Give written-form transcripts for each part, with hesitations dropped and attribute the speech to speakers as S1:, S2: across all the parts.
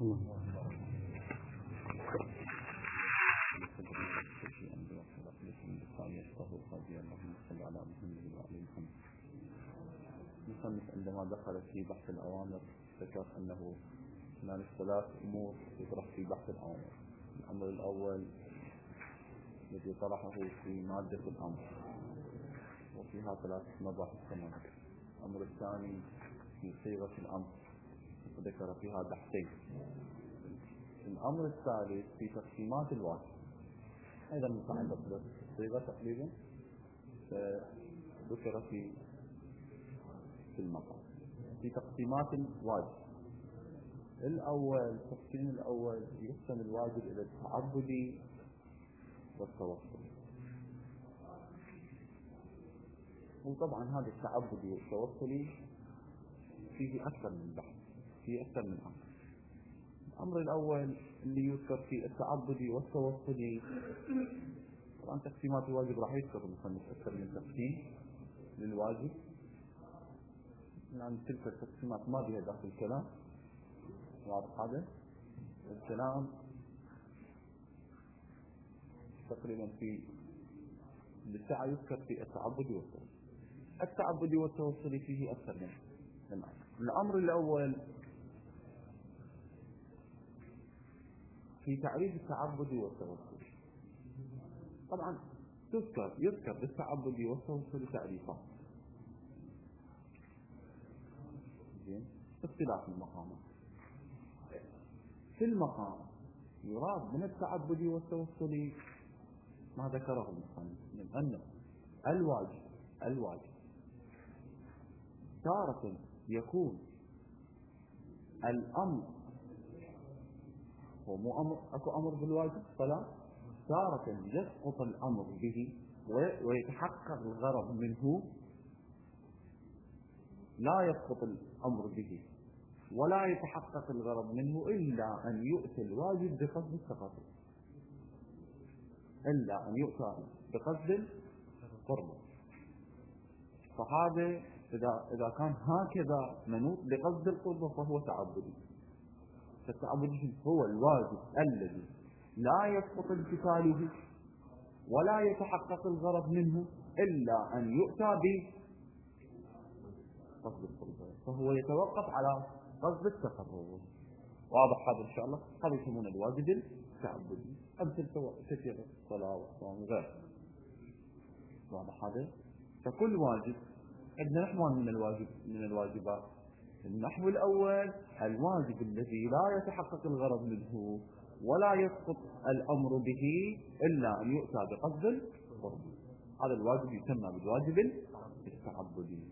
S1: المصنف عندما دخل في بحث الأوامر ذكر أنه هنالك ثلاث أمور تطرح في بحث الأوامر. الأمر الأول الذي طرحه في مادة الأمر وفيها ثلاث مباحث كمان. الأمر الثاني في صيغة الأمر وذكر فيها بحثين. الأمر الثالث في تقسيمات الواجب أيضا متعلق بالصيغة تقريبا ذكر في المقام في تقسيمات الواجب. التقسيم الأول يقسم الواجب إلى التعبدي والتوسلي، وطبعا هذا التعبدي والتوسلي فيه أكثر من بحث، فيه أكثر من أمر. الأمر الأول اللي يذكر في التعبدي والتوسلي، طبعا تقسيمات الواجب راح يذكر المصنف أكثر من تقسيم للواجب، يعني تلك التقسيمات ما بها داخل الكلام. واضح هذا الكلام تقريبا في بالساعة يذكر في التعبدي والتوسلي. التعبدي والتوسلي فيه أكثر من أمر. الأمر الأول في تعريف التعبدي والتوسلي، طبعا يذكر بالتعبدي والتوسلي تعريفات اختلاف المقامات. في المقام يراد من التعبدي والتوسلي ما ذكره المصنف من أن الواجب تارة يكون الأمر هو مو أمر، أكو أمر بالواجب صلاة، تارة يسقط الأمر به ويتحقق الغرض منه، لا يسقط الأمر به ولا يتحقق الغرض منه إلا أن يؤتى الواجب بقصد التقرب، إلا أن يؤتى بقصد القرب. فهذا إذا كان هكذا منوط بقصد القرب فهو تعبدي. فالتعبدي هو الواجب الذي لا يسقط امتثاله ولا يتحقق الغرض منه إلا أن يؤتى بقصد القرب، فهو يتوقف على قصد التقرب. واضح هذا إن شاء الله؟ هذا يسمونه الواجب التعبدي. أمثل كثيرة صلاة وصوم وغيره. واضح هذا؟ فكل واجب عندنا نحوان من الواجبات. النحو الأول الواجب الذي لا يتحقق الغرض منه ولا يسقط الأمر به إلا أن يؤتى بقصد القرب، هذا الواجب يسمى بالواجب التعبدي.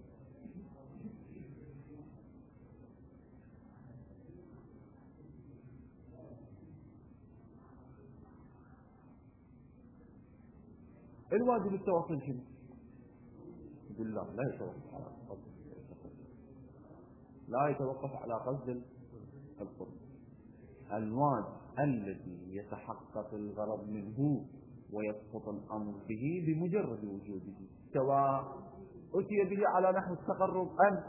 S1: الواجب التوسل شنو؟ يقول لا يتوقف على قصد لا يتوقف على قصد القرب. الواجب الذي يتحقق الغرض منه ويسقط الأمر به بمجرد وجوده، سواء أتي به على نحو التقرب أم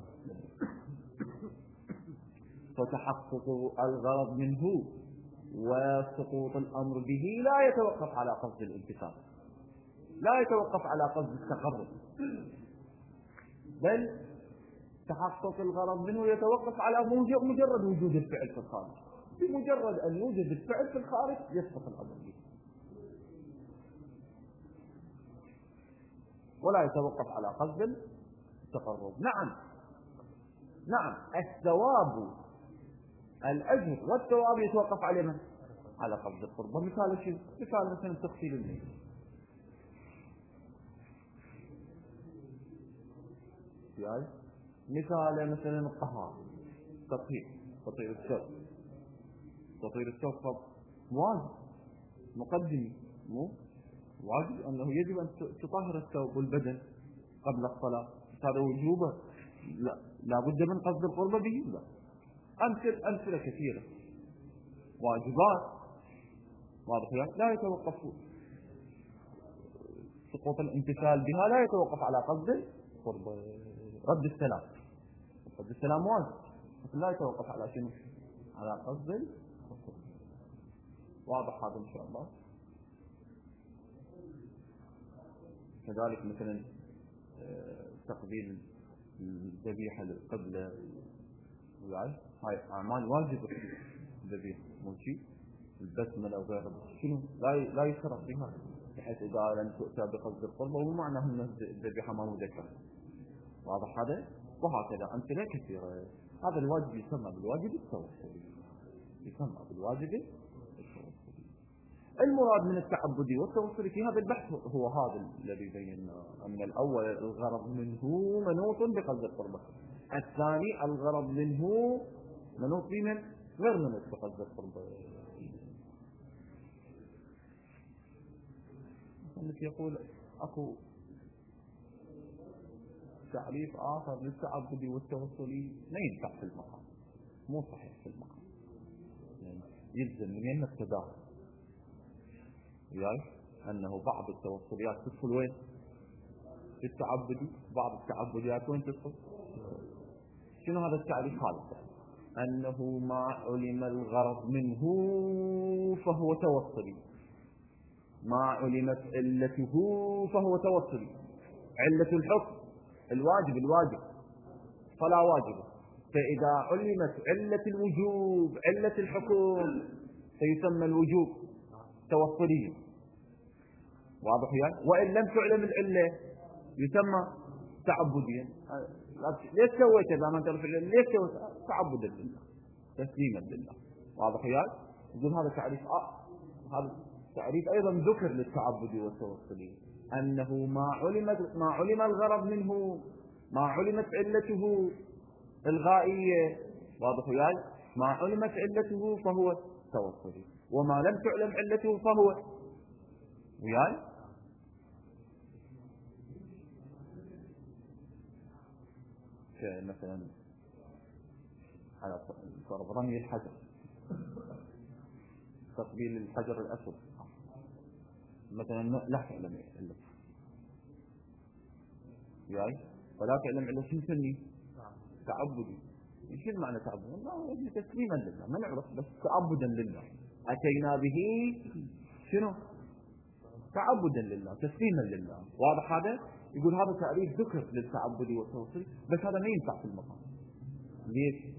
S1: فتحقق الغرض منه وسقوط الأمر به لا يتوقف على قصد الامتثال، لا يتوقف على قصد التقرب، بل تحقق الغرض منه يتوقف على مجرد وجود الفعل في الخارج. بمجرد أن يوجد الفعل في الخارج يسقط الأمر به ولا يتوقف على قصد التقرب. نعم الثواب الأجر والثواب يتوقف على من؟ على قصد القرب. مثال شيء، مثال مثلا تغسيل الميت، مثال مثلا الطهارة، تطهير الثوب واجب مقدمي، مو واجب أنه يجب أن تطهر الثوب والبدن قبل الصلاة، هذا وجوبه، لا بد من قصد القرب به. لا، أمثلة كثيرة واجبات واضح لا يتوقف سقوط الامتثال بها، لا يتوقف على قصد القرب. رد السلام واجب، لا يتوقف على شنو؟ على قصد التصرف. واضح هذا إن شاء الله. كذلك مثلا تقبيل الذبيحة للقبلة، هاي أعمال واجبة في الذبيحة، مو شيء البسملة وغيرها، شنو لا يشرع فيها، بحيث إذا لم تؤتى بقصد القربة ومو معناه أن الذبيحة ما مذكرة. واضح هذا؟ وهكذا أمثلة كثيرة. هذا الواجب يسمى بالواجب التوسلي، يسمى بالواجب التوسلي. المراد من التعبدي والتوسلي في هذا البحث هو هذا الذي بينا، أن الأول الغرض منه منوط بقصد القربة، الثاني الغرض منه منوط بمن غير منوط بقصد القربة. يقول أكو تعريف آخر للتعبدي والتوسلي ما ينفع في المقام، مو صحيح في المقام، يعني يلزم من ين التداخل، يعني أنه بعض التوسليات تدخل وين؟ في التعبدي، بعض التعبديات وين تدخل؟ شنو هذا التعريف هذا؟ أنه ما علم الغرض منه فهو توسلي، ما علمت علته فهو توسلي. علة الحكم الواجب فلا واجب، فإذا علمت علة الوجوب علة الحكم فيسمى الوجوب توسلي. واضح يعني؟ وإن لم تعلم العلة يسمى تعبديا. ليش سويت هذا؟ ما تعرف العلة ليش سويت؟ تعبدا لله، تسليما لله. واضح يعني؟ يقول هذا تعريف هذا تعريف أيضا ذكر للتعبد والتوسل، أنه ما علم الغرض منه، ما علمت علته الغائية. واضح يعني؟ ما علمت علته فهو توسلي، وما لم تعلم علته فهو يعني مثلا على فرض رمي الحجر، تقبيل الحجر الأسود مثلا لا تعلم علته يعني، ولا تعلم علته شو نسميه؟ تعبدي. شو معنى تعبدي؟ لا تسليما لله، ما نعرف، بس تعبدا لله أتينا به. شنو؟ تعبدا لله، تسليما لله. واضح هذا؟ يقول هذا تعريف ذكر للتعبد والتوسل، بس هذا ما ينفع في المقام. ليش؟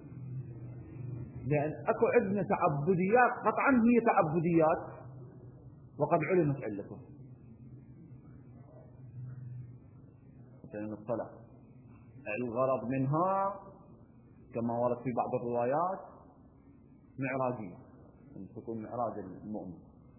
S1: لأن أكو عندنا تعبديات قطعا هي تعبديات وقد علمت علته. مثلا الصلاة الغرض منها كما ورد في بعض الروايات معراجية، أن تكون معراج المؤمن،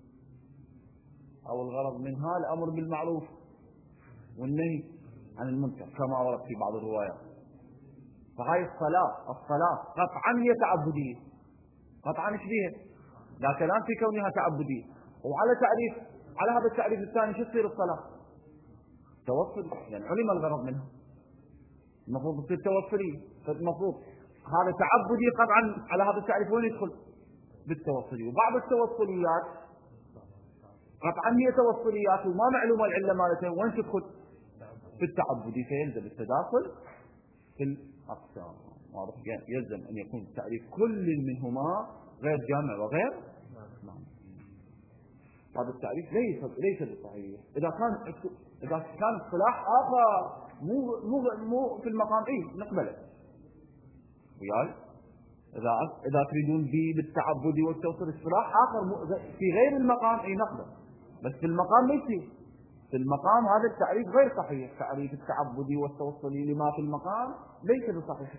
S1: أو الغرض منها الأمر بالمعروف والنهي عن المنكر كما ورد في بعض الروايات. فهاي الصلاة قطعا هي تعبدية، قطعا شبيهة، لا كلام في كونها تعبدية. وعلى تعريف، على هذا التعريف الثاني شو تصير الصلاة؟ توصل، يعني علم الغرض منها، المفروض تصير توصلية. فالمفروض هذا تعبدي قطعا على هذا التعريف وين يدخل؟ بالتوصلي. وبعض التوصليات قطعا هي توصليات وما معلومة العلة مالتها، وين تدخل؟ في التعبدي، فيلزم التداخل في الأقسام. واضح؟ يلزم أن يكون تعريف كل منهما غير جامع وغير معنى. هذا التعريف ليس بالصحيح. إذا كان اصطلاح آخر مو في المقام نقبله. وياي إذا تريدون بالتعبد والتوصل اصطلاح آخر في غير المقام نقبل، بس في المقام ليس. في المقام هذا التعريف غير صحيح، تعريف التعبد والتوصل لما في المقام ليس بصحيح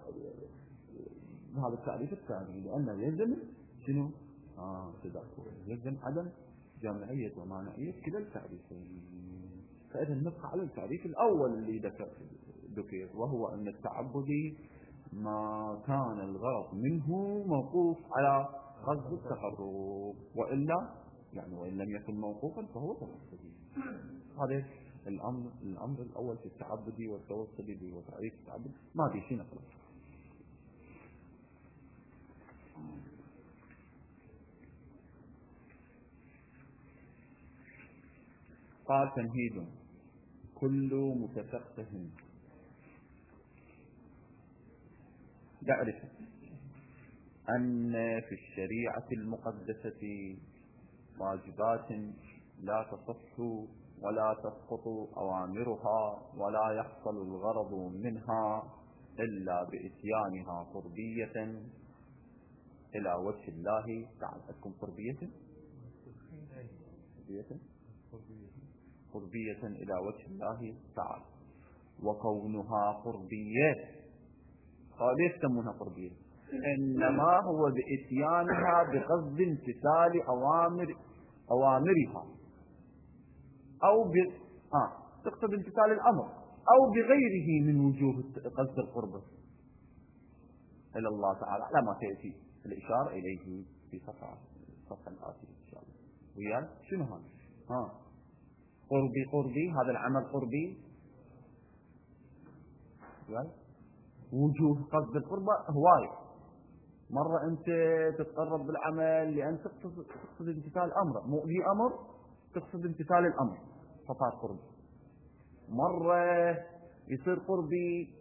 S1: هذا التعريف الثاني، لأنه يلزم شنو؟ يلزم عدم جامعية ومانعية كلا التعريفين. فإذا نبقى على التعريف الأول اللي ذكر، وهو أن التعبدي ما كان الغرض منه موقوف على قصد التقرب، وإلا يعني وإن لم يكن موقوفا فهو توسلي. هذا الأمر الأول في التعبدي والتوسلي وتعريف التعبد. ما في شيء نقول. قال تمهيد: كل متفقه يعرف أن في الشريعة المقدسة واجبات لا تصح ولا تسقط أوامرها ولا يحصل الغرض منها إلا بإتيانها قربية إلى وجه الله تعالى. تكون قربية إلى وجه الله تعالى. وكونها قربية ليش يسمونها قربية؟ إنما هو بإتيانها بقصد امتثال أوامرها أو تقصد امتثال الأمر أو بغيره من وجوه قصد القربة إلى الله تعالى على ما سيأتي الإشارة إليه في صفحة الآتية إن شاء الله. وياي شنو هذا؟ قربي هذا العمل قربي. وجوه قصد القربة هواية. مرة أنت تتقرب بالعمل لأن تقصد امتثال أمر، مو في أمر تقصد امتثال الأمر فصار قرب. مرة يصير قربي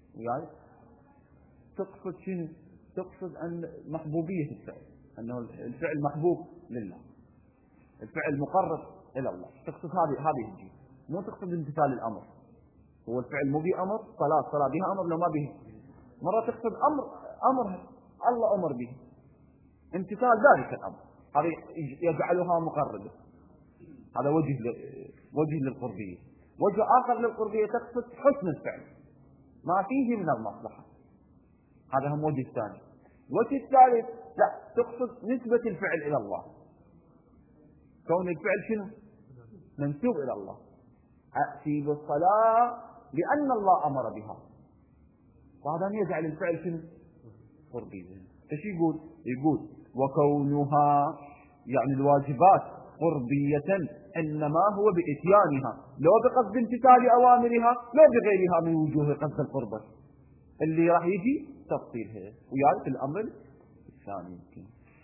S1: تقصد شنو؟ تقصد أن محبوبية الفعل، أنه الفعل محبوب لله، الفعل مقرب إلى الله، تقصد هذه الجهة، مو تقصد امتثال الأمر. هو الفعل مو به أمر، صلاة بها أمر لو ما به. مرة تقصد أمر الله أمر به، امتثال ذلك الأمر، هذا يجعلها مقربة. هذا وجه للقربية. وجه آخر للقربية تقصد حسن الفعل ما فيه من المصلحة، هذا هم وجه الثاني. وجه الثالث لا، تقصد نسبة الفعل إلى الله، كون الفعل شنو؟ منسوب إلى الله. أأتي بالصلاة لأن الله أمر بها، وهذا يجعل الفعل شنو؟ قربية. ايش يقول وكونها يعني الواجبات قربية إنما هو بإتيانها، لو بقصد امتثال أوامرها لو بغيرها من وجوه قصد القربة اللي راح يجي تفصيلها ويعرف الأمر الثاني يمكن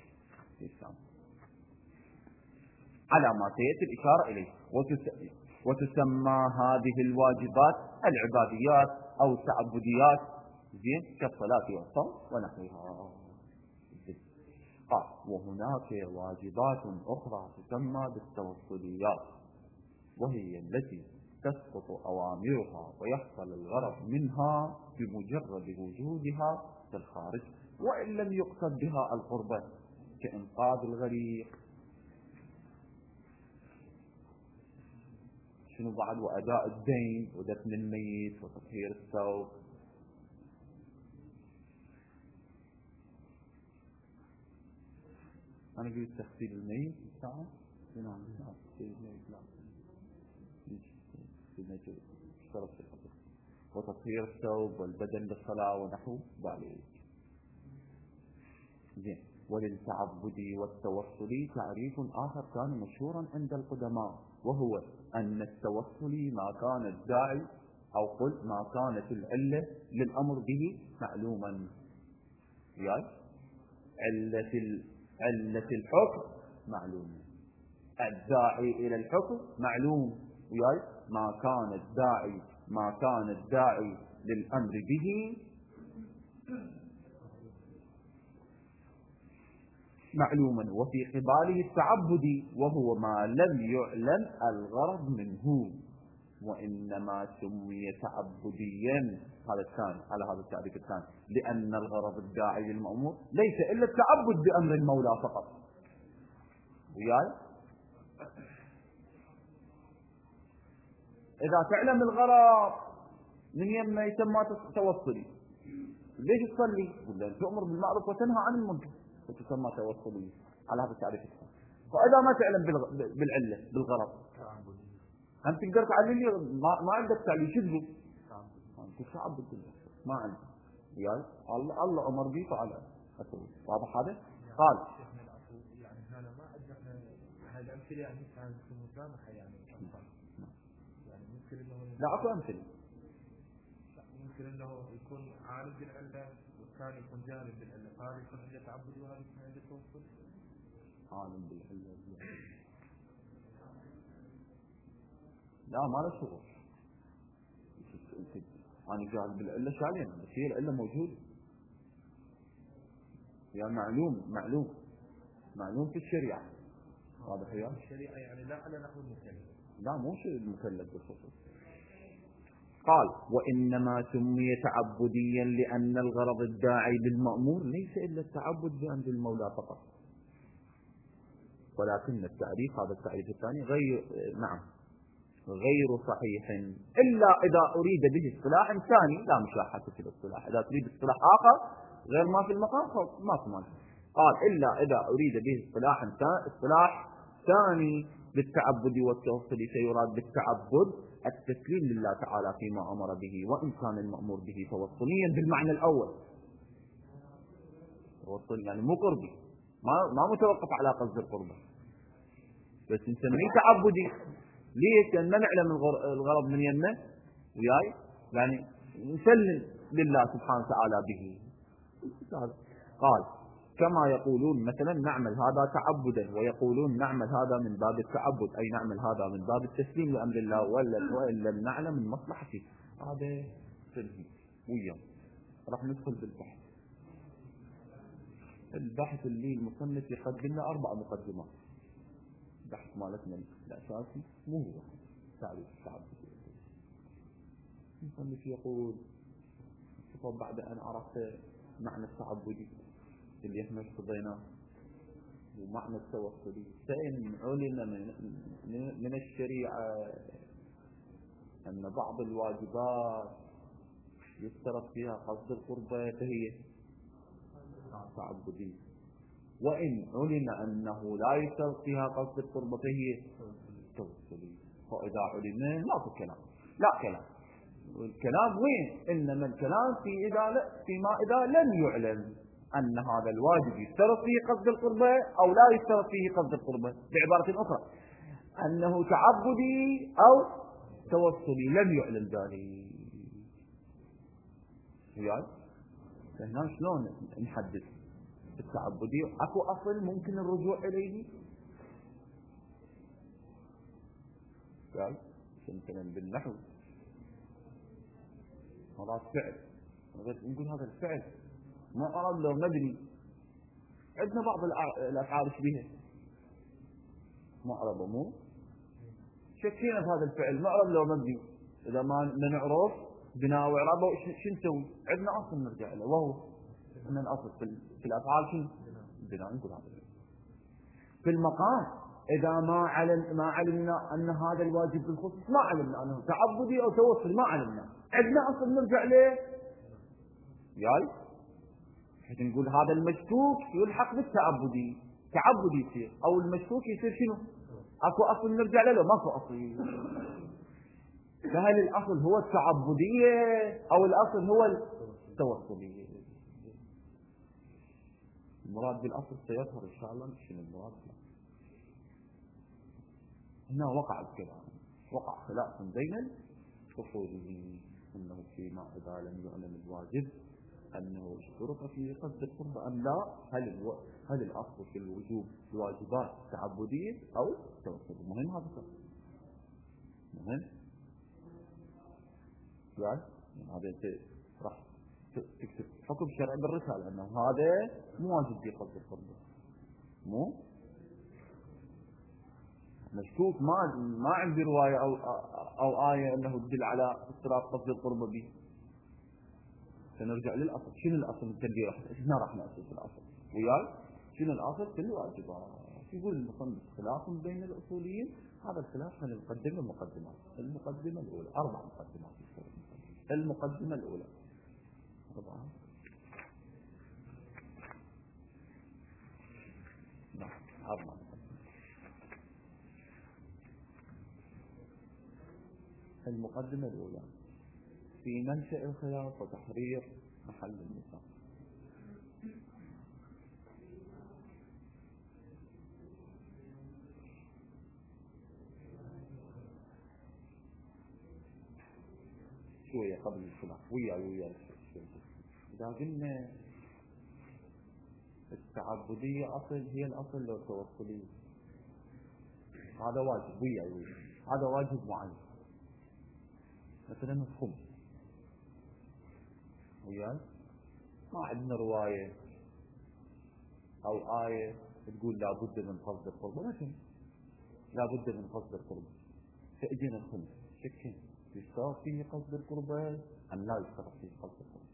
S1: على ما سيأتي الإشارة إليه. وتسمى هذه الواجبات العباديات أو التعبديات كالصلاة والصوم ونحوها. وهناك واجبات أخرى تسمى بالتوصليات، وهي التي تسقط أوامرها ويحصل الغرض منها بمجرد وجودها في الخارج وإن لم يقصد بها القربة، كإنقاذ الغريق، شنو بعد، وأداء الدين ودفن الميت وتطهير الثوب. أنا قلت تغسيل الميت ساعة وتطهير الثوب والبدن للصلاة ونحو ذلك. وللتعبد والتوصل تعريف آخر كان مشهورا عند القدماء، وهو أن التوصل ما كان الداعي أو قل ما كانت العلة للأمر به معلوما. علة الحكم معلوم، الداعي إلى الحكم معلوم، ما كان الداعي للأمر به معلوما. وفي قباله التعبد، وهو ما لم يعلم الغرض منه، وإنما سمي تعبديا هذا الثاني على هذا التعريف الثاني، لأن الغرض الداعي للمأمور ليس إلا التعبد بأمر المولى فقط. إذا تعلم الغرض من يما يسمى توصلي. ليش تصلي؟ قل تؤمر بالمعروف وتنهى عن المنكر وتسمى توصلي على هذا التعريف الثاني. وإذا ما تعلم بالعلة بالغرض أنت تقدر تعلمني ما عندك تعليم شذو أنت تعبد بالله ما عندك الله أمر بي فعلا أسوي. واضح هذا؟ قال
S2: يعني هذا ما أدركنا هذه الأمثلة يعني كانت مسامحة يعني ممكن إنه
S1: لا أكو أمثلة،
S2: ممكن إنه يكون عالم بالعلة والثاني يكون جاهل بالعلة، فهذا يكون عنده تعبد وهذا يكون عنده توصل.
S1: عالم بالعلة لا ما له شغل، أنا جاهل بالعلة شالين بس هي العلة موجودة. يعني معلوم في الشريعة. واضح يا
S2: الشريعة يعني لا على نحو المكلف.
S1: لا مو شيء المكلف بالخصوص. قال وإنما سمي تعبديا لأن الغرض الداعي للمأمور ليس إلا التعبد بأمر المولى فقط، ولكن التعريف هذا التعريف الثاني غير صحيح إلا إذا أريد به اصطلاح ثاني لا مشاحة في الاصطلاح. إذا تريد اصطلاح آخر غير ما في المقام ما في مانع. قال إلا إذا أريد به اصطلاح ثاني للتعبد والتوصل سيراد بالتعبد التسليم لله تعالى فيما أمر به، وإن كان المأمور به توصليا بالمعنى الأول. توصل يعني مو قربي، ما متوقف على قصد القربة، بس نسميه تعبدي. ليش؟ لأن ما نعلم الغرض من يمه وياي، يعني نسلم لله سبحانه وتعالى به. قال كما يقولون مثلا نعمل هذا تعبدا، ويقولون نعمل هذا من باب التعبد، أي نعمل هذا من باب التسليم لأمر الله وإن لم نعلم من مصلحته. هذا سلبي ويا. راح ندخل بالبحث. البحث اللي المصنف يقدم لنا 4 مقدمات. البحث مالتنا الأساسي مو هو تعريف التعبد. المصنف يقول بعد أن عرفت معنى التعبدي اللي احنا ارتضيناه ومعنى التوصلي، فإن علم من الشريعة أن بعض الواجبات يشترط فيها قصد القربة فهي تعبدية، وإن علم أنه لا يشترط فيها قصد القربة فهي توصلية. فإذا علم لا في كلام، لا كلام. الكلام وين؟ إنما الكلام فيما إذا لم يعلم أن هذا الواجب يشترط فيه قصد القربة أو لا يشترط فيه قصد القربة. بعبارة أخرى أنه تعبدي أو توصلي، لم يعلم ذلك. وياي فهنا شلون نحدد التعبدي؟ أكو أصل ممكن الرجوع إليه. وياي مثلا بالنحو هذا فعل، نقول هذا الفعل معرب لو مبني. عندنا بعض الأفعال شبيهة معرب ومو شكينا في هذا الفعل معرب لو مبني. إذا ما نعرف بناء وإعرابه شو نسوي؟ عندنا أصل نرجع له، وهو أن الأصل في الأفعال شو؟ بناء. نقول هذا في المقام إذا ما علمنا أن هذا الواجب بالخصوص، ما علمنا أنه تعبدي أو توصل، ما علمنا، عندنا أصل نرجع له. ياي حيث نقول هذا المشكوك يلحق بالتعبدي، تعبدي يصير، أو المشكوك يصير شنو؟ أكو أصل نرجع له؟ ماكو أصل. فهل الأصل هو التعبدية أو الأصل هو التوصلية؟ المراد بالأصل سيظهر إن شاء الله شنو المراد. هنا وقع الكلام، وقع خلاف بين الأصوليين أنه فيما إذا لم يعلم الواجب أنه اشترط في قصد القرب أم لا، هل الأصل في الوجوب الواجبات تعبدية أو توصل؟ مهم هذا الشيء، مهم. يعني هذا أنت راح تكتب حكم شرعي بالرسالة أنه هذا مو واجب في قصد القرب، مو مشكوك، ما عندي رواية أو آية أنه تدل على اشتراط قصد القرب به. سنرجع للأصل. شنو الأصل التدبير؟ احنا راح نأسس الأصل وياي. شنو الأصل في الواجبات؟ يقول المصنف خلاف بين الأصوليين. هذا الخلاف من نقدم المقدمات. المقدمة الأولى 4 مقدمات. المقدمة الأولى 4. نعم 4. المقدمة الأولى في منشأ الخلاف وتحرير محل النزاع. شوية قبل الخلاف ويا إذا قلنا التعبدية أصل هي الأصل لو توصلية، هذا واجب ويا هذا واجب معين. مثلا الخمس وياي ما عندنا رواية أو آية تقول لا بد من قصد القربة، لكن لا بد من قصد القربة. فإجينا الخمس شكين يشترط فيه قصد القربة أم لا يشترط فيه قصد القربة.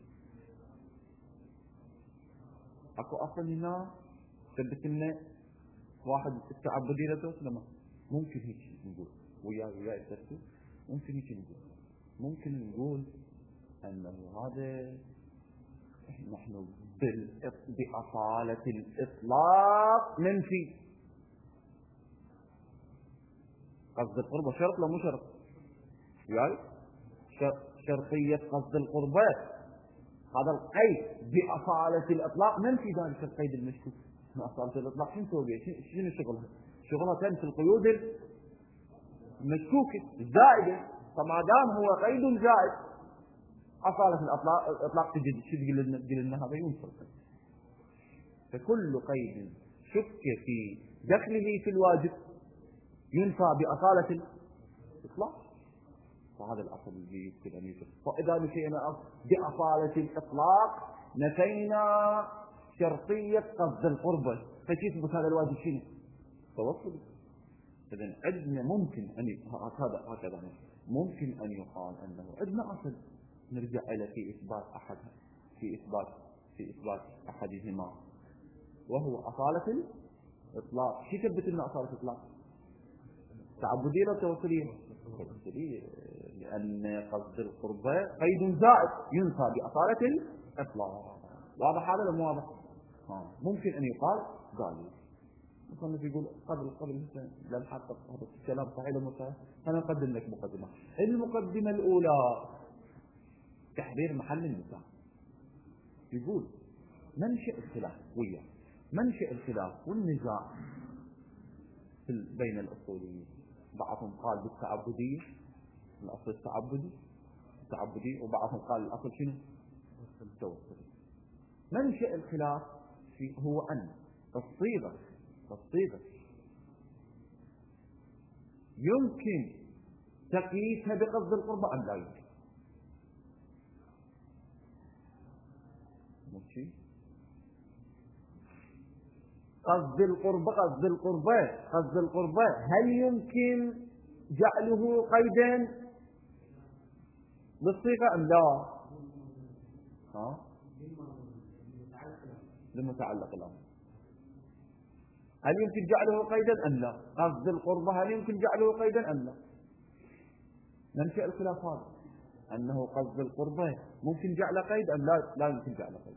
S1: أكو أصل هنا ثبت لنا واحد التعبدي لته لما ممكن هيك نقول ويا الترتيب، ممكن هيك نقول، ممكن نقول أنه هذا نحن بأصالة الإطلاق ننفي قصد القربة. شرط لا مو شرط يعني شرطية قصد القربة هذا القيد بأصالة الإطلاق ننفي ذلك القيد المشكوك. أصالة الإطلاق شنو تسوي؟ شنو شغلها؟ شغلها تنفي القيود المشكوكة الزائدة. فما دام هو قيد زائد أصالة الإطلاق تجد شو تقول لنا هذا ينفي. فكل قيد شك في دخله في الواجب ينفى بأصالة الإطلاق. وهذا الأصل الذي يمكن أن يوجد. فإذا نفينا بأصالة الإطلاق نفينا شرطية قصد القربة، فكيف هذا الواجب شنو؟ توصل. إذن عندنا ممكن أن هكذا ممكن أن يقال أنه عندنا أصل نرجع إلى في إثبات أحدهما وهو أصالة الإطلاق. شو تثبت لنا أصالة الإطلاق؟ تعبدية ولا توصلية؟ توصلية، لأن قصد القربة قيد زائد ينفى بأصالة الإطلاق. واضح هذا ولا مو واضح؟ ممكن أن يقال ذلك. مثلا يقول قبل لا نحقق هذا الكلام صحيح ولا صحيح. أنا أقدم لك مقدمة. المقدمة الأولى تحرير محل النزاع. يقول منشأ الخلاف والنزاع بين الأصوليين. بعضهم قال بالتعبدية، الأصل التعبدي، وبعضهم قال الأصل شنو؟ التوسطي. منشأ الخلاف هو أن الصيغة يمكن تقييسها بقصد القربة أم لا يمكن. ماشي؟ قصد القربة هل يمكن جعله قيدا بالصيغة أم لا؟ للمتعلق الأمر. هل يمكن جعله قيدا أم لا؟ قصد القربة هل يمكن جعله قيدا أم لا؟ منشأ الخلاف هذا أنه قصد القربة ممكن جعله قيد أم لا يمكن جعله قيد.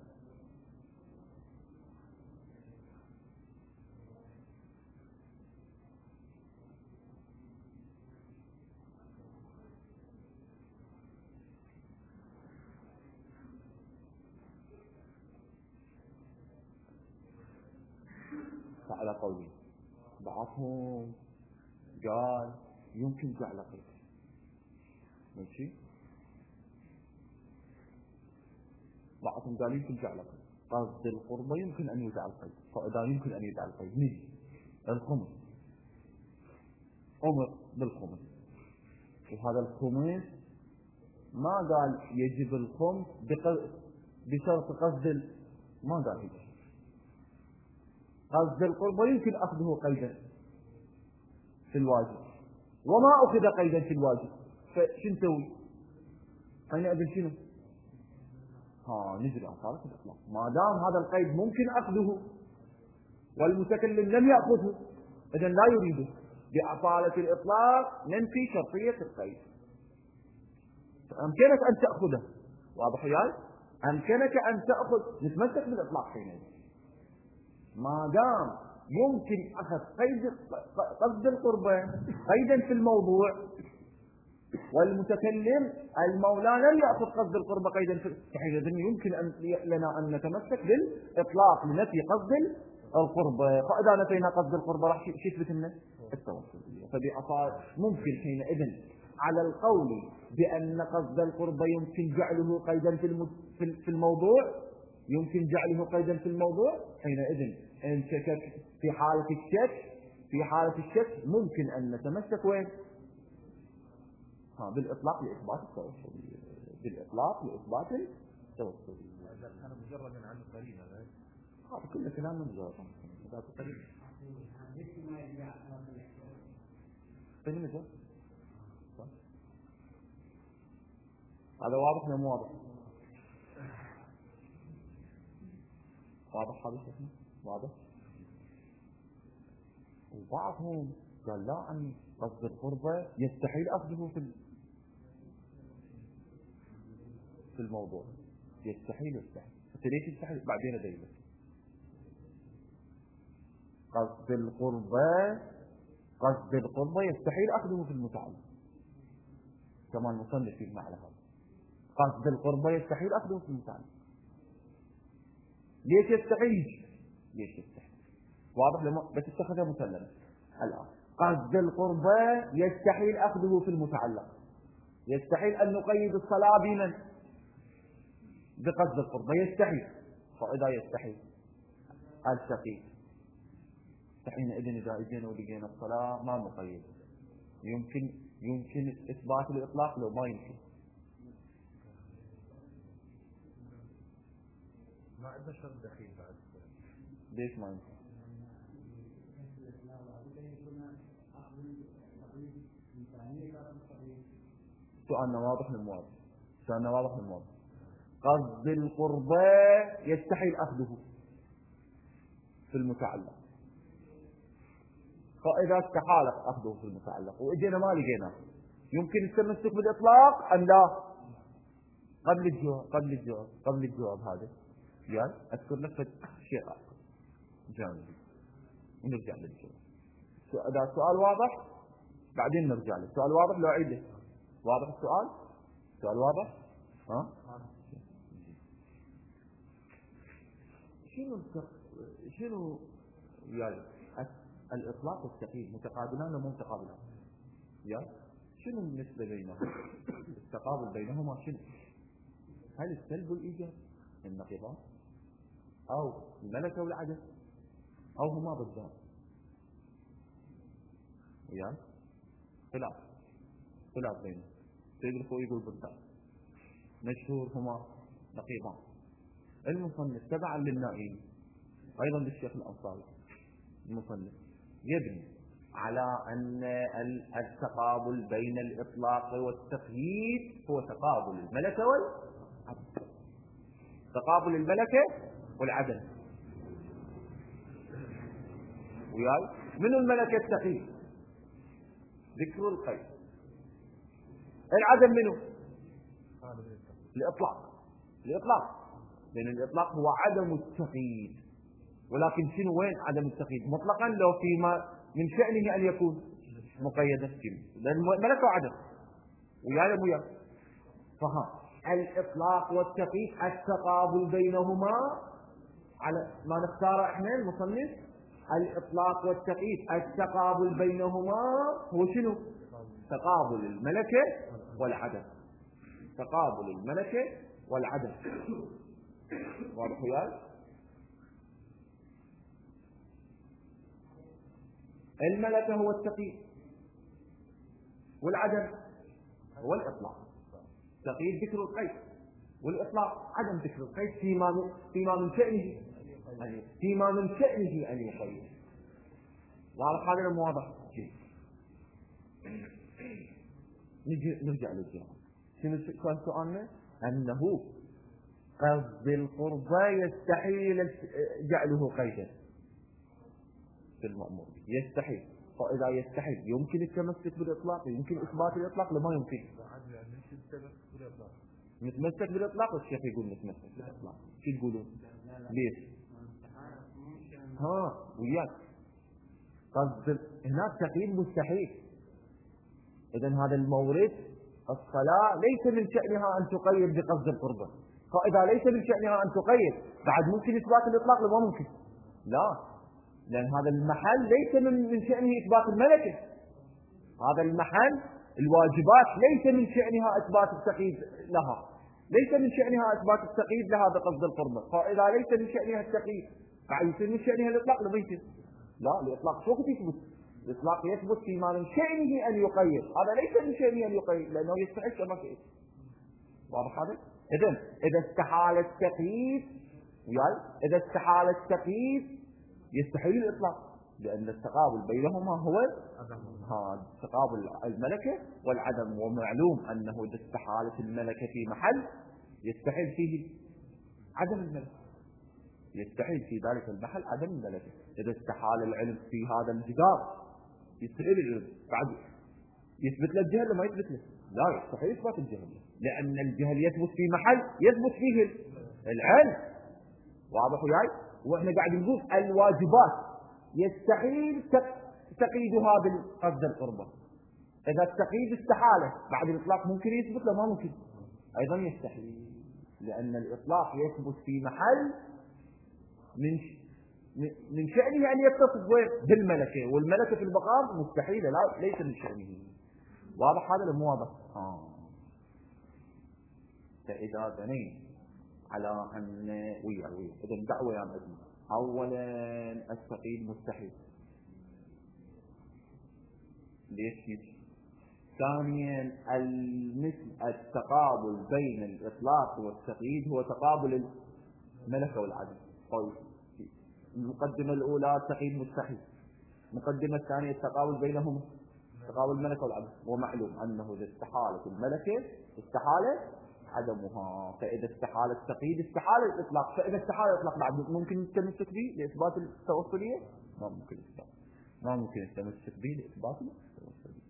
S1: على قولي بعضهم قال يمكن جعل قيد. ماشي؟ بعضهم قال يمكن جعل قيد. قصد القربة يمكن أن يجعل قيد. فإذا يمكن أن يجعل قيد نجي الخمس أمر بالخمس، وهذا الخمس ما قال يجب الخمس بشرط قصد ما قال هيك. قصد القربة يمكن أخذه قيدا في الواجب وما أخذ قيدا في الواجب، فشو نسوي؟ حينئذ شنو؟ نجري أصالة الإطلاق. ما دام هذا القيد ممكن أخذه والمتكلم لم يأخذه إذن لا يريده. بأصالة الإطلاق ننفي شرطية القيد. أمكنك أن تأخذه. واضح ياي؟ أمكنك أن تأخذ نتمسك بالإطلاق حينئذ. ما دام يمكن أخذ قصد القربة قيدا في الموضوع والمتكلم المولى لم يأخذ قصد القربة قيدا في حينئذ يمكن لنا أن نتمسك بالإطلاق لنفي قصد القربة. فإذا نفينا قصد القربة راح يثبت لنا التوسطية. فبأصالة ممكن حينئذ على القول بأن قصد القربة يمكن جعله قيدا في الموضوع، يمكن جعله قيدا في الموضوع. حينئذ إن شكك في حالة الشك ممكن أن نتمسك وين؟ بالإطلاق لإثبات التوسطية. إذا كان مجرد عن القرينة هذا كله كلام من جواب هذا واضح ولا مو واضح؟ واضح هذا الشيء؟ واضح؟ وبعضهم قال لا عن قصد القربة يستحيل أخذه في الموضوع، يستحيل. أنت ليش يستحيل؟ بعدين أدلك. قصد القربة يستحيل أخذه في المتعلق، كما المصنف يجمع على هذا. قصد القربة يستحيل أخذه في المتعلق. ليش يستحيل؟ واضح لما بس اتخذها مسلمة. الآن قصد القربة يستحيل أخذه في المتعلق، يستحيل أن نقيد الصلاة بمن؟ بقصد القربة، يستحيل. فإذا يستحيل التقييد، حينئذ إذا اجينا ولقينا الصلاة ما نقيد. يمكن إثبات الإطلاق لو ما يمكن.
S2: ما عندنا شرط دخيل بعد.
S1: ليش ما يمكن؟ سؤالنا واضح للمواضع. قصد القربة يستحيل أخذه في المتعلق، فإذا استحال أخذه في المتعلق وإجينا ما لقيناه، يمكن التمسك بالإطلاق أم لا؟ قبل الجواب هذا يعني أذكر لك شيء جانبي ونرجع للجواب. إذا السؤال واضح بعدين نرجع له. السؤال واضح لو أعيده. واضح السؤال واضح؟ ها؟ شنو يعني الإطلاق والتقييد متقابلان ولا متقابلان؟ يعني شنو النسبة بينهم؟ التقابل بينهما شنو؟ هل السلب والإيجاب النقيضان، أو الملكة والعدم، أو هما ضدان؟ يعني خلاف بينهم. سيد الخوي يقول ضدان، مشهور هما نقيضان. المصنف تبعا للنائي أيضا للشيخ الأنصاري، المصنف يبني على أن التقابل بين الإطلاق والتقييد هو تقابل الملكة والعدم. تقابل الملكة والعدم. وياي من الملكة التقييد؟ ذكر القيد. العدم منه؟ الإطلاق. لأن الإطلاق هو عدم التقييد. ولكن شنو وين عدم التقييد؟ مطلقا لو فيما من شأنه أن يكون مقيدا فيه، لأن ملكه عدم. وياي فها الإطلاق والتقييد التقابل بينهما على ما نختار احنا المصنف. الإطلاق والتقييد التقابل بينهما هو شنو؟ تقابل الملكة والعدم. واضح وياي؟ الملكة هو التقييد والعدم هو الإطلاق. تقييد ذكر القيد والإطلاق عدم ذكر القيد فيما من شأنه أن يقيد. واضح هذا المواضح؟ نرجع للجواب. شنو كان سؤالنا؟ أنه قصد القربة يستحيل جعله قيدا في المأمور، يستحيل. فإذا يستحيل يمكن التمسك بالإطلاق، يمكن إثبات الإطلاق لما يمكن. نتمسك بالإطلاق والشيخ يقول نتمسك بالإطلاق. شو تقولون؟ ليش؟ وياك قصد هناك تقييد مستحيل. إذن هذا المورد الصلاة ليس من شأنها أن تقيد بقصد القربة. فإذا ليس من شأنها أن تقيد بعد ممكن إثبات الإطلاق لما ممكن؟ لا، لأن هذا المحل ليس من شأنه إثبات الملكة. هذا المحل الواجبات ليس من شأنها إثبات التقييد لها، ليس من شأنها إثبات التقييد لها بقصد القربة. فإذا ليس من شأنها التقييد بعد يصير من شأنها الإطلاق لما يصير؟ لا، الإطلاق شو يثبت؟ الإطلاق يثبت فيما من شأنه أن يقيد. هذا ليس من شأنه أن يقيد لأنه يستحق كما قيد. واضح هذا؟ إذا استحال التقييد وياي إذا استحال التقييد يستحيل الإطلاق، لأن التقابل بينهما هو تقابل الملكة والعدم، ومعلوم أنه إذا استحالت الملكة في محل يستحيل فيه عدم الملكة، يستحيل في ذلك المحل عدم الملكة. إذا استحال العلم في هذا الجدار يستحيل العلم بعد يثبت له الجهل ما يثبت له، لا يستحيل إثبات الجهل، لأن الجهل يثبت في محل يثبت فيه العلم. واضح وياي؟ وإحنا قاعد نقول الواجبات يستحيل تقييدها بالقصد القربة. إذا التقييد استحالة بعد الإطلاق ممكن يثبت له ما ممكن أيضا يستحيل، لأن الإطلاق يثبت في محل من شأنه أن يتصف بالملكة، والملكة في المقام مستحيلة لا ليس من شأنه. واضح هذا ولا مو واضح؟ فإذا بنينا على أن ويا إذا الدعوة يا مأذن أولا التقييد مستحيل، ليش؟ ثانيا التقابل بين الإطلاق والتقييد هو تقابل الملكة والعدم. طيب المقدمة الأولى التقييد مستحيل، المقدمة الثانية التقابل بينهم تقابل الملكة والعدم، ومعلوم أنه إذا استحالت الملكة استحالة عدمها، فإذا استحال التقييد استحال الإطلاق، فإذا استحال الإطلاق بعد ممكن التمسك به لإثبات التوصلية؟ ما ممكن التمسك به لإثبات التوصلية.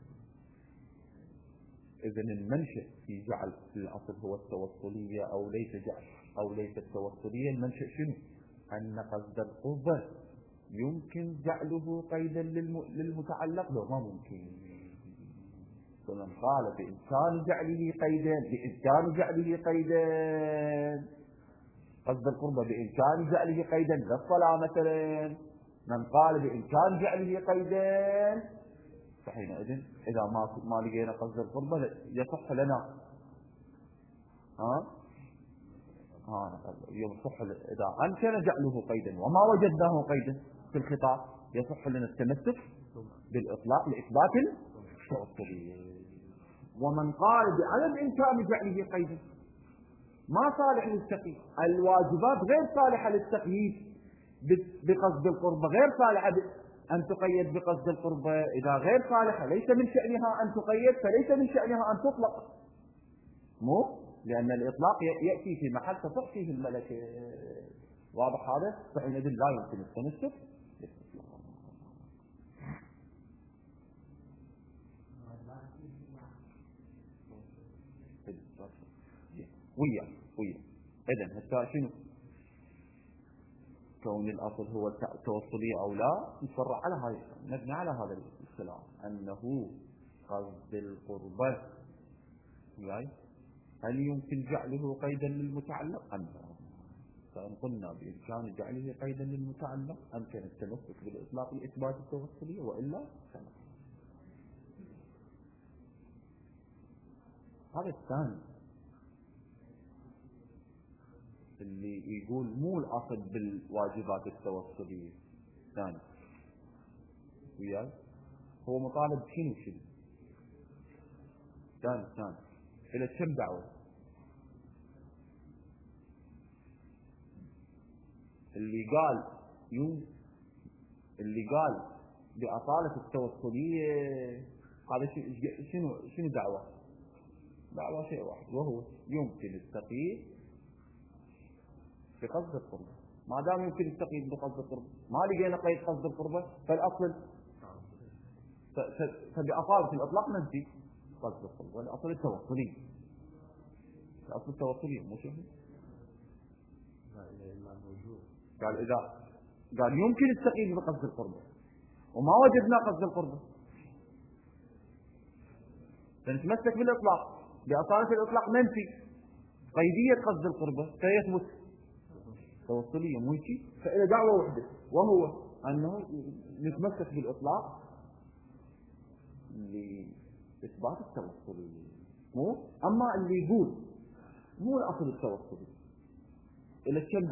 S1: إذن المنشأ في جعل الأصل هو التوصلية أو ليس جعل أو ليس التوصلية، المنشأ شنو؟ أن قصد القربة يمكن جعله قيدا للمتعلق لو ما ممكن، فمن قال بإمكان جعله قيدا قصد القربة بإمكان جعله قيدا للصلاة مثلا، من قال بإمكان جعله قيدا فحينئذ إذا ما لقينا قصد القربة يصح لنا يصح إذا أمكن جعله قيدا وما وجدناه قيدا في الخطاب يصح لنا التمسك بالإطلاق لإثبات التوصلية. ومن قال بعدم إمكان جعله قيدا ما صالح للتقييد، الواجبات غير صالحة للتقييد بقصد القربة، غير صالحة أن تقيد بقصد القربة، إذا غير صالحة ليس من شأنها أن تقيد فليس من شأنها أن تطلق، لأن الإطلاق يأتي في محل تصح فيه الملكة. واضح هذا؟ فحينئذ لا يمكن التمسك ويا إذن هسه شنو؟ كون الأصل هو التوصلية أو لا نفرع على هذا، نبني على هذا الكلام أنه قصد القربة يعني هل يمكن جعله قيدا للمتعلق أم لا؟ فإن قلنا بإمكان جعله قيدا للمتعلق أمكن التمسك بالإطلاق لإثبات التوصلية، وإلا فلا. هذا الثاني اللي يقول مو الأصل بالواجبات التوصلية ثاني وياي هو مطالب شنو ثاني إلى كم دعوة؟ اللي قال بأصالة التوصلية هذا شنو دعوة شيء واحد، وهو يمكن التقييد بقصد القربة. ما دام يمكن التقييد بقصد القربة ما لقينا قيد قصد القربة فالأصل فبأصالة الإطلاق ننفي قصد القربة، والأصل التوصلي، الأصل التوصلي مو شيء. قال إذا قال يمكن التقييد بقصد القربة وما وجدنا قصد القربة فنتمسك بالإطلاق، بأصالة الإطلاق ننفي قيدية قصد القربة فيثبت توصلية مو شيء. فإلى دعوة واحدة وهو أنه نتمسك بالإطلاق لإثبات التوصلية، أما اللي يقول مو الأصل التوصلي إلى كم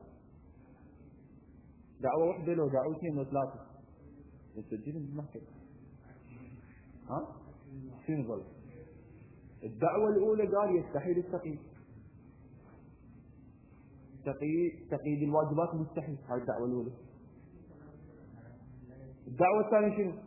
S1: دعوة واحدة لو دعوتين لو ثلاثة نسجلهم بالمحكمة. شنو ظل الدعوة الأولى؟ قال يستحيل التقييد، تقييد الواجبات مستحيل. هاي الدعوة الأولى. الدعوة الثانية شنو؟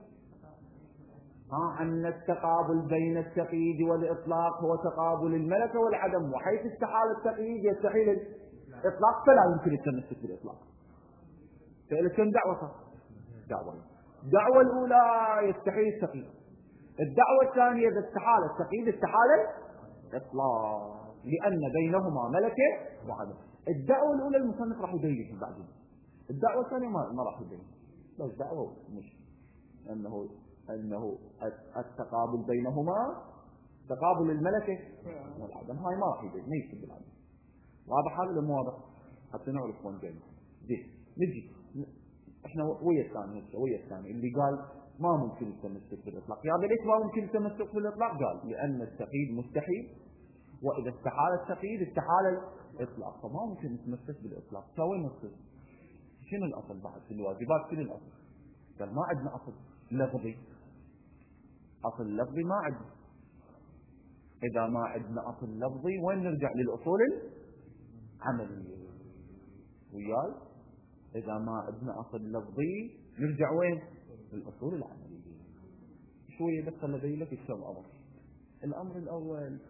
S1: أن التقابل بين التقييد والإطلاق هو تقابل الملكة والعدم، وحيث استحال التقييد يستحيل الإطلاق فلا يمكن التمسك بالإطلاق. فإذا كم دعوة؟ الدعوة الأولى يستحيل التقييد. الدعوة الثانية إذا استحال التقييد استحال الإطلاق، لأن بينهما ملكة وعدم. الدعوة الأولى المصنف راح يبين بعدين، الدعوة الثانية ما راح يبين، بس دعوة مش أنه التقابل بينهما تقابل الملكة والعدم، هاي ما راح يبين، ما يكتب بالعدم. واضح هذا ولا واضح؟ حتى نعرف وين جاي. نجي احنا ويا الثاني اللي قال ما ممكن التمسك بالإطلاق. هذا ليش ما ممكن التمسك بالإطلاق؟ قال لأن التقييد مستحيل، وإذا استحال التقييد استحال الإطلاق، فما ممكن نتمسك بالإطلاق. سوين نصير شنو الأصل بعد في الواجبات؟ شنو الأصل؟ قال ما عندنا أصل لفظي. أصل لفظي ما عندنا. إذا ما عندنا أصل لفظي وين نرجع؟ للأصول العملية. وياي إذا ما عندنا أصل لفظي نرجع وين؟ للأصول العملية. شوية بس خلي أبين لك الشيء الأول. الأمر الأول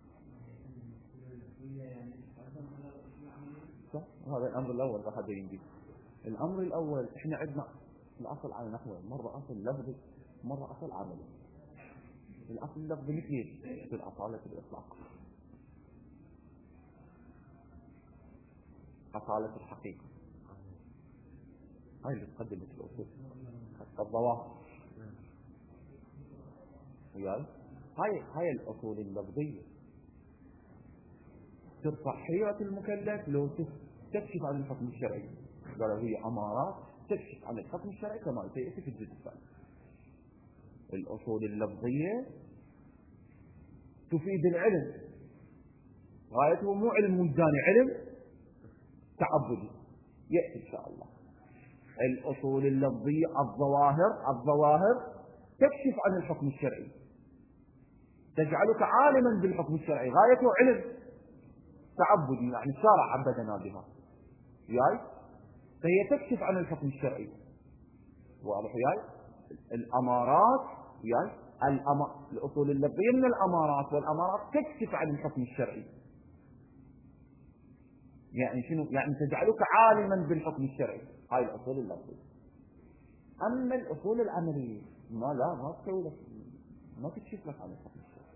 S1: صح؟ هذا الأمر الأول راح أبين لك. الأمر الأول إحنا عندنا الأصل على نحوين، مرة أصل لفظي مرة أصل عملي. الأصل اللفظي مثل في الأصالة الإطلاق، أصالة الحقيقة، هاي اللي تقدمت الأصول الظواهر. وياي هاي الأصول اللفظية ترفع حيرة المكلف لو تكشف عن الحكم الشرعي. قالوا هي أمارات تكشف عن الحكم الشرعي كما سيأتي في الجزء الثاني. الأصول اللفظية تفيد العلم، غايته مو علم وجداني، علم تعبدي يأتي إن شاء الله. الأصول اللفظية الظواهر تكشف عن الحكم الشرعي، تجعلك عالما بالحكم الشرعي، غايته علم تعبدي، يعني الشارع عبدنا بها. فهي تكشف عن الحكم الشرعي. واضح؟ الأمارات الأصول اللفظية من الأمارات، والأمارات تكشف عن الحكم الشرعي. يعني شنو؟ يعني تجعلك عالما بالحكم الشرعي. هاي الأصول اللفظية. أما الأصول العملية ما تسوي لك، ما تكشف لك عن الحكم الشرعي.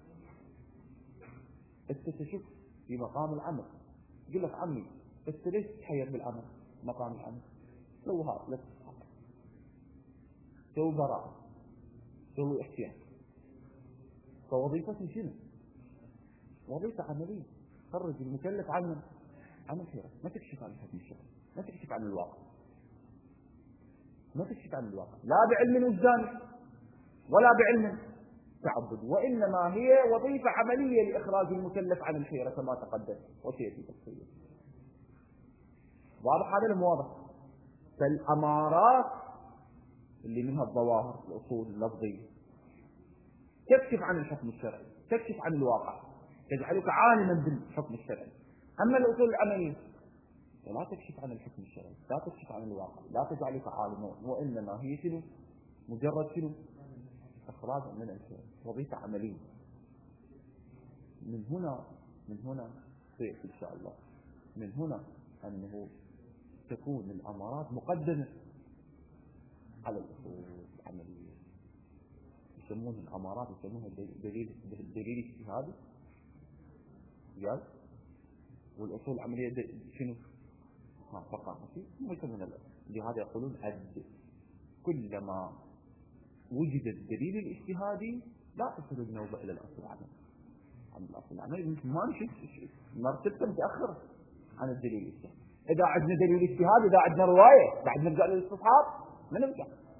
S1: أنت تشوف في مقام العمل، يقول لك عمي أنت ليش تحير بالعمل؟ مقام العمل سوي هذا، لا تتحقق، سوي براءة، سوي احتياط. فوظيفة شنو؟ وظيفة عملية، خرج المكلف عن الحيرة. ما تكشف عن الحكم الشرعي، ما تكشف عن الواقع، لا بعلم وجداني ولا بعلم تعبد، وإنما هي وظيفة عملية لإخراج المكلف عن الحيرة كما تقدم وسيأتي تفصيلا. واضح هذا المواضح؟ فالأمارات اللي منها الظواهر، الأصول اللفظية، تكشف عن الحكم الشرعي، تكشف عن الواقع، تجعلك عالما بالحكم الشرعي. أما الأصول العملية لا تكشف عن الحكم الشرعي، لا تكشف عن الواقع، لا تجعلك عالما، وإنما هي شنو؟ مجرد إخراج من الحيرة، وظيفة عملية. من هنا سيأتي إن شاء الله، من هنا أنه تكون الأمارات مقدمة على الأصول العملية. يسمون الأمارات يسمونها دليل اجتهادي، والأصول العملية شنو؟ فقط مو يسمون. لهذا يقولون كلما وجد الدليل الاجتهادي لا تصل النوبة إلى الأصل العملي. عن الأصل العملي ما نشوف مرتبة متأخر عن الدليل الاجتهادي. إذا عندنا دليل اجتهاد، إذا عندنا رواية، بعد نرجع للاستصحاب ما نرجع.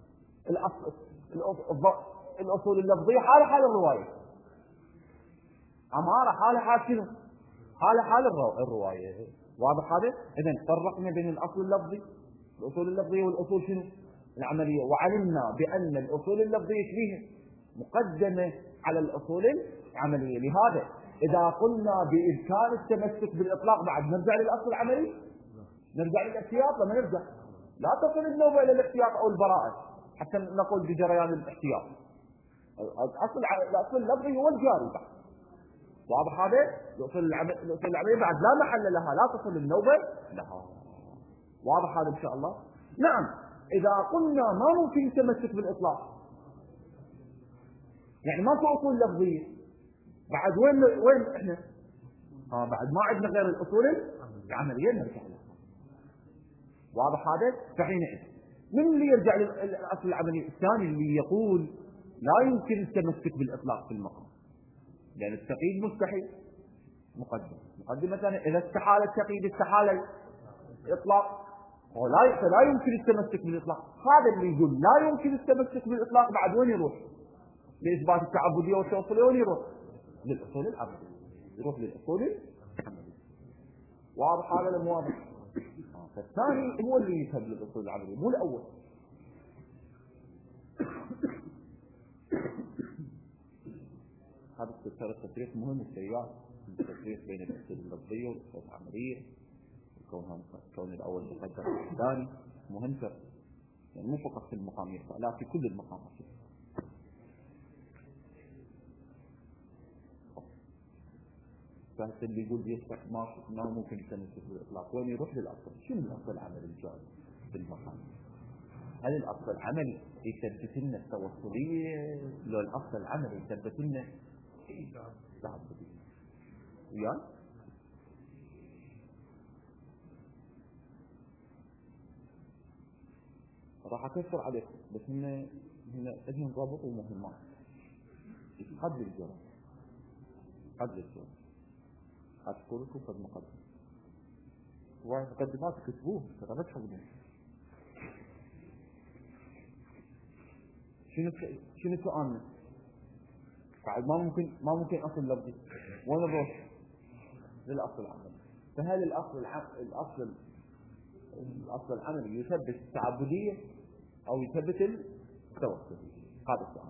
S1: الأصول اللفظية حال الرواية، أمارة حال شنو؟ حال الرواية. واضح هذا؟ إذن فرقنا بين الأصل اللفظي، الأصول اللفظية، والأصول شنو؟ العملية. وعلمنا بأن الأصول اللفظية فيه مقدمة على الأصول العملية. لهذا إذا قلنا بإمكان التمسك بالإطلاق بعد نرجع للأصل العملي نرجع للاحتياط لما نرجع. لا تصل النوبة إلى الاحتياط أو البراءة حتى نقول بجريان الاحتياط. الأصل اللفظي هو الجاري بعد. واضح هذا؟ الأصل العملية بعد لا محل لها، لا تصل النوبة لها. واضح هذا إن شاء الله؟ نعم. إذا قلنا ما ممكن التمسك بالإطلاق، يعني ما في أصول لفظية، بعد وين إحنا؟ بعد ما عندنا غير الأصول العملية نرجع لها. واضح هذا؟ فحينئذ من اللي يرجع للأصل العملي الثاني اللي يقول لا يمكن التمسك بالإطلاق في المقام، لأن التقييد مستحيل. مقدمة ثانية، إذا استحال التقييد استحال الإطلاق، لا يمكن التمسك بالإطلاق. هذا اللي يقول لا يمكن التمسك بالإطلاق بعد وين يروح؟ لإثبات التعبدية والتوصلية وين يروح؟ للأصول العملية. يروح للأصول العملية. واضح هذا ولا مو واضح؟ فالثاني هو اللي يذهب للأصول العملية مو الأول. هذا التفريق مهم السيار، التفريق بين الأصول اللفظية والأصول العملية، كون الأول مقدر الثاني مهم فرق، يعني مو فقط في المقام يرفع، لا في كل المقامات. فهذا اللي يقول يفتح ما ممكن يتمسك بالإطلاق، وين يروح للأصل؟ شنو الأصل العملي الجاري في المقام؟ هل الأصل العملي يثبت لنا التوصلية لو الأصل العملي يثبت لنا التعبدية؟ وياي؟ راح أكثر عليكم بس هن لهم ضابط ومهمات قبل الجواب. أذكر لكم قد مقدم ومقدمات كتبوه ترى ما تحفظون. شنو سؤالنا؟ بعد ما ممكن أصل لفظي، وين نروح؟ للأصل العملي. فهل الأصل العملي يثبت التعبدية أو يثبت التوصلية؟ هذا السؤال.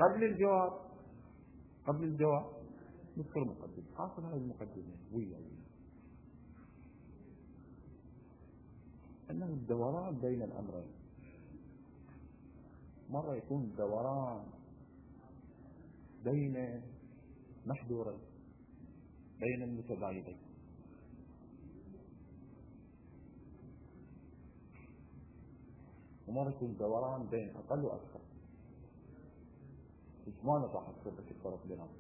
S1: قبل الجواب نذكر مقدمة. حاصل هذه المقدمة ويا أنه الدوران بين الأمرين مرة يكون دوران بين محذورين بين المتباينين، ومرة يكون دوران بين أقل وأكثر. إيش ما نطاح الصدق الطرف بينهم؟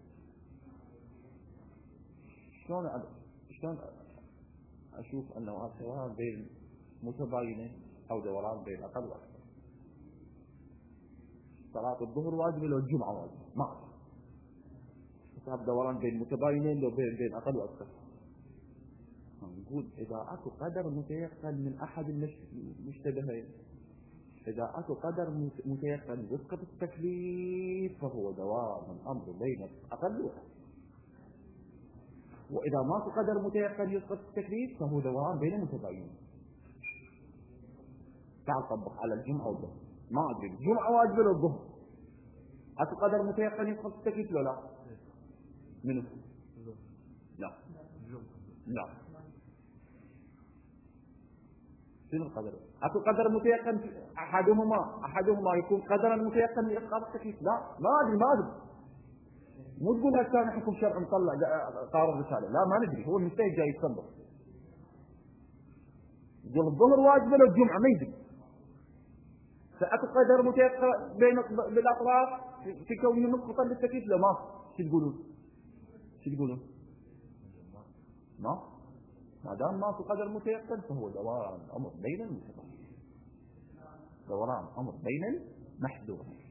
S1: شلون أشوف أنه دوران بين متباينين أو دوران بين أقل وأكثر؟ صلاة الظهر واجبة لو الجمعة واجبة ما صار دوران بين متباينين لو بين أقل وأكثر. نقول إذا أكو قدر متيقن من أحد المشتبهين، إذا أكو قدر متيقن يسقط التكليف فهو دوام الأمر بين أقل وأكثر. وإذا ما في قدر متيقن يسقط التكليف فهو دوام بين متباينين. تعال طبق على الجمعة والظهر، ما أدري الجمعة واجبة لو الظهر، أكو قدر متيقن يسقط التكليف لو لا؟ منو؟ لا شنو القدر؟ أكو قدر متيقن أحدهما يكون قدرا متيقن لإسقاط التكليف؟ لا ما أدري مو تقول هالكلام حكم شرع مطلع قارب رسالة، لا ما ندري، هو المجتهد جاي يتصدق يقول الظهر واجبة لو الجمعة ما يدري. فأكو قدر متيقن بالأطراف في كونه مسقطا للتكليف لا ما. شو تقولون؟ ما دام ما في قدر متيقن فهو دوران أمر بين المتباينين، دوران أمر بين المحذورين.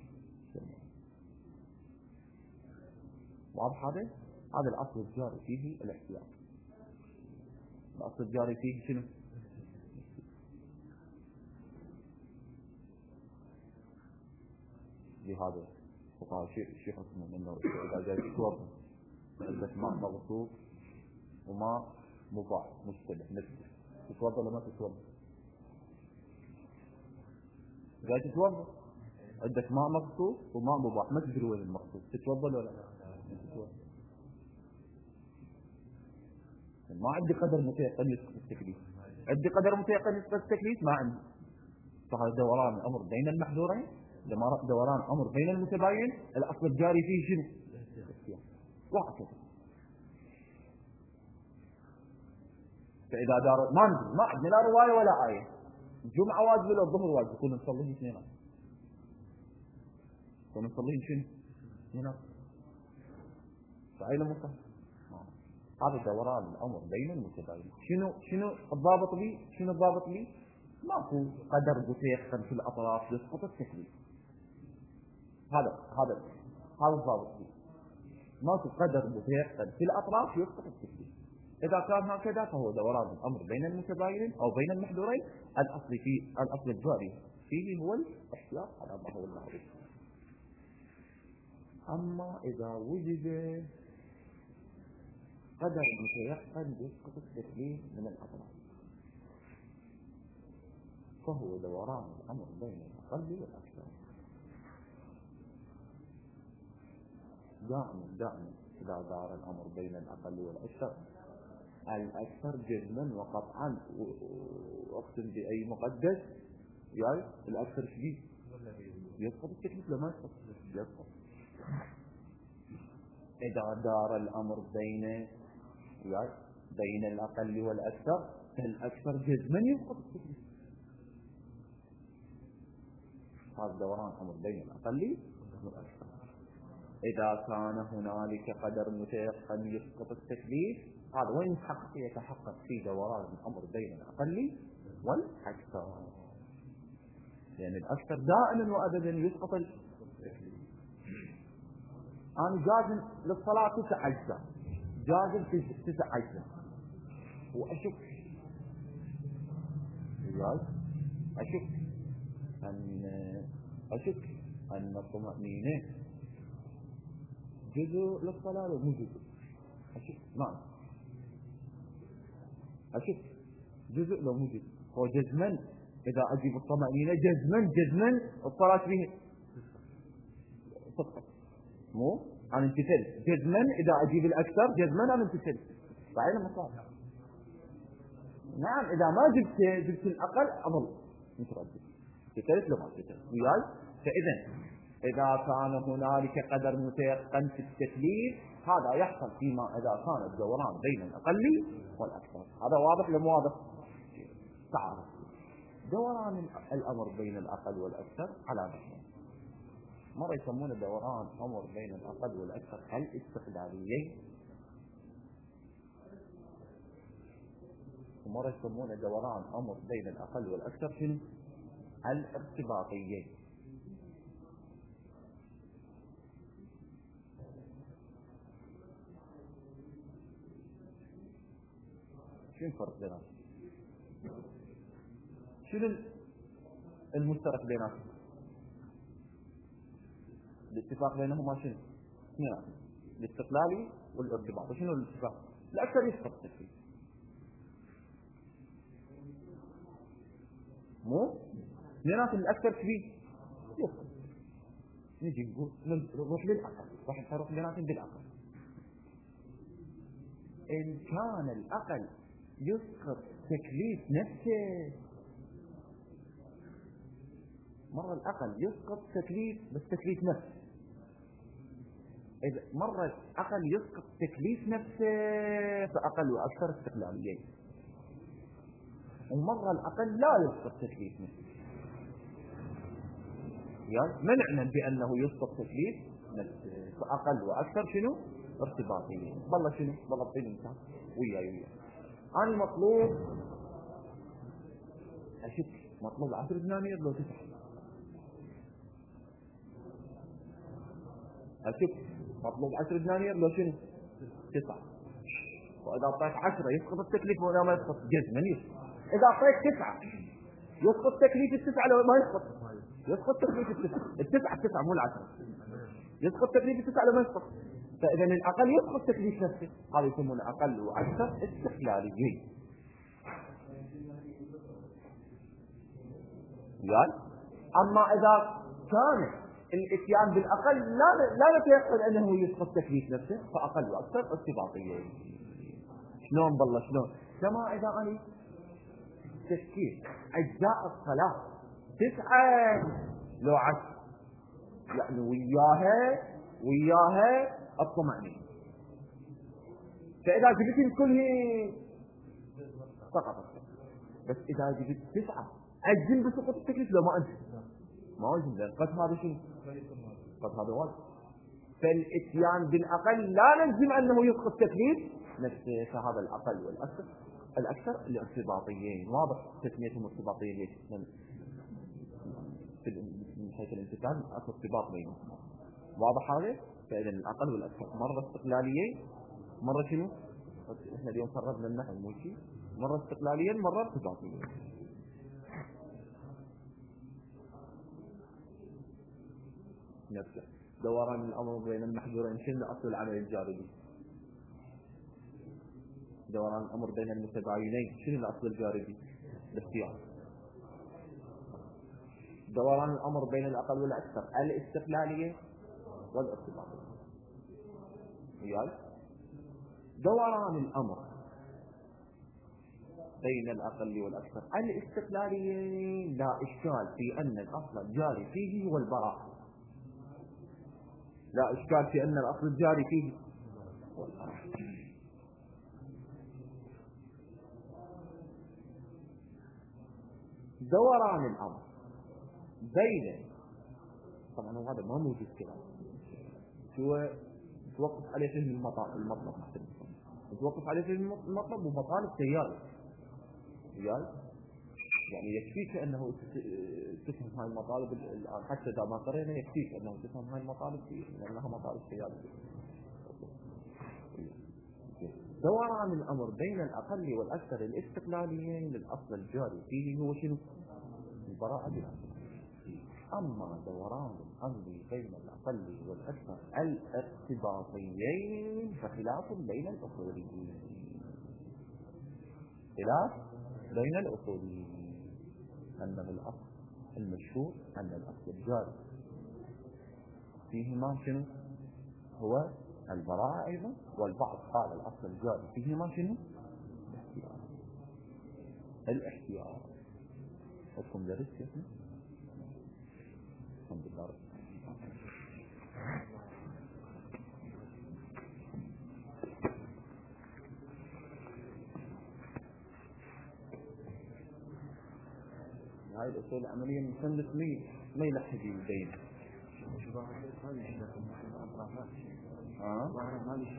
S1: واضح هذا الأصل الجاري فيه الاحتياط. الأصل الجاري فيه شنو؟ لهذا وقال شيء حكمه انه اذا جاء يتوضا عندك ماء مغصوب وماء مباح مشتبه نسبه، تتوضا ولا ما تتوضا؟ جاي تتوضا عندك ماء مغصوب وماء مباح ما تدري وين المغصوب، تتوضا ولا لا؟ تتوضا. ما عندي قدر متيقن يسقط التكليف، عندي قدر متيقن يسقط التكليف؟ ما عندي. فهذا دوران الأمر بين المحذورين، دوران أمر بين المتباين، الأصل الجاري فيه شنو؟ وهكذا. فإذا دار ما عندنا لا رواية ولا آية، الجمعة واجب ولا الظهر واجب، كنا نصلي اثنين، كنا نصلي شنو؟ اثنين. فأين مصح؟ هذا دوران الأمر بين المتباين. شنو الضابط لي؟ شنو الضابط لي؟ ماكو قدر متيقن في الأطراف يسقط التكليف. هذا الضابط لي. ماكو قدر متيقن في الأطراف يسقط التكليف. إذا كان هكذا فهو دوران الأمر بين المتباينين أو بين المحذورين، الأصل الجاري فيه هو الاحتياط على ما هو المعروف. أما إذا وجد قدر متيقن يسقط التكليف من الأطراف فهو دوران الأمر بين الأقل والأكثر. دائما إذا دار الأمر بين الأقل والأكثر، الأكثر جزما وقطعا وأقسم بأي مقدس يعني الأكثر شديد يسقط التكليف لما يسقط. إذا دار الأمر بين الأقل والأكثر، الأكثر جزما يسقط التكليف. هذا دوران أمر بين الأقل والأكثر. إذا كان هنالك قدر متيقن يسقط التكليف، هذا وين يتحقق في دوران الأمر بين الأقل والأكثر، لأن الأكثر دائما وأبدا يسقط التكليف. أنا جازم للصلاة 9 أجزاء، جازم 9 أجزاء، وأشك أن الطمأنينة جزء للصلاة ومو جزء. أشك جزء لو مو جزء. هو جزما إذا أجيب الطمأنينة جزما الصلاة فيه صدقة، مو أنا امتثل جزما. إذا أجيب الأكثر جزما أنا امتثل. فأين مصاب؟ نعم، إذا ما جبت الأقل أظل متردد، امتثلت لو ما امتثلت وياي. إذا كان هنالك قدر متيقن في التكليف، هذا يحصل فيما إذا كان الدوران بين الأقل والأكثر. هذا واضح لم واضح؟ تعرف دوران الأمر بين الأقل والأكثر على نحو مرة يسمونه دوران أمر بين الأقل والأكثر الاستقلاليين، ومرة يسمونه دوران أمر بين الأقل والأكثر في الارتباطيين. شنو الفرق بينهم؟ شنو المشترك بينهم؟ الاتفاق بينهما شنو؟ اثنين، الاستقلالي والارتباط. وشنو الاتفاق؟ الأكثر يسقط التكليف، مو اثنينات الأكثر كبير يسقط. نجي نقول نروح للأقل، راح نروح بيناتهم بالأقل. إن كان الأقل يسقط تكليف نفسه، مرة الأقل يسقط تكليف بس تكليف نفسه، إذا مرة الأقل يسقط تكليف نفسه فأقل وأكثر استقلاليين، ومرة الأقل لا يسقط تكليف نفسه. يعني منعنا بأنه يسقط تكليف نفسه فأقل وأكثر شنو؟ ارتباطيين. بالله شنو؟ بالله طيب انت وياي. أنا مطلوب أشك مطلوب 10 دنانير لو 9، أشك مطلوب 10 دنانير لو شنو 9. وإذا أعطيت 10 يسقط التكليف ولا ما يسقط؟ جزما يسقط. إذا أعطيت 9 يسقط تكليف 9 لو ما يسقط تكليف 9 مو 10 يسقط تكليف 9 لو ما يسقط. فإذا الأقل يسقط تكليف نفسه، هذا يسمونه أقل وأكثر استقلاليين. يعني أما إذا كان الاتيان بالأقل لا نتيقن أنه يسقط تكليف نفسه فأقل وأكثر ارتباطيين. شلون بالله شلون؟ كما إذا أنا التفكير أجزاء الصلاة 9 لو 10 يعني وياها الطمأنينة. فإذا جبت كلها سقطت، بس إذا جبت 9 أجزم بسقوط التكليف لو ما أجزم ما أجزم لأن قد هذا شيء قد هذا واجب. فالإتيان بالأقل لا نجزم أنه يسقط التكليف نفس هذا الأقل والأكثر الارتباطيين. واضح تسميتهم ارتباطيين ليش؟ من حيث الامتثال أكو ارتباط بينهم. واضح هذا؟ فإذا الأقل والأكثر مرة استقلاليين مرة شنو؟ إحنا اليوم فرضنا النحو مو شيء، مرة استقلاليين مرة ارتباطيين. نفسه دوران الأمر بين المحظورين شنو أصل العمل الجاري؟ دوران الأمر بين المتباينين شنو الأصل الجاري؟ الاختيار. دوران الأمر بين الأقل والأكثر الاستقلالية والارتباطية. وياي دوران الأمر بين الأقل والأكثر الاستقلالية لا إشكال في أن الأصل الجاري فيه هو البراءة. لا إشكال في أن الأصل الجاري فيه هو البراءة. دوران الأمر بين طبعا هذا ما موجود كلام هو توقف عليه فهم المطلب توقف عليه فهم المطلب ومطالب تياري يعني يكفيك أنه تفهم هاي المطالب الآن حتى إذا ما قرينا يكفيك أنه تفهم هاي المطالب لأنها مطالب تيارية. دوران الأمر بين الأقل والأكثر الاستقلاليين للأصل الجاري فيه هو شنو؟ البراءة بالأصل. أما دوران الأمر بين الأقل والأكثر الارتباطيين فخلاف بين الأصوليين. خلاف بين الأصوليين أنه الأصل المشهور أن الأصل الجاري فيهما شنو؟ هو البراءة أيضا، والبعض قال الأصل الجاري فيهما شنو؟ الاحتيار. حكم درس يا الحمد لله. هاي الأصول العملية المثلث ما يلحق يبين. ما لي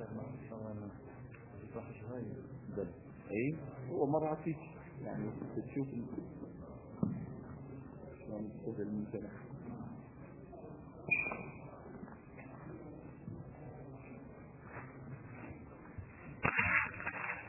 S1: شيء اي هو مرة فيك يعني تشوف يعني تشوف المثلث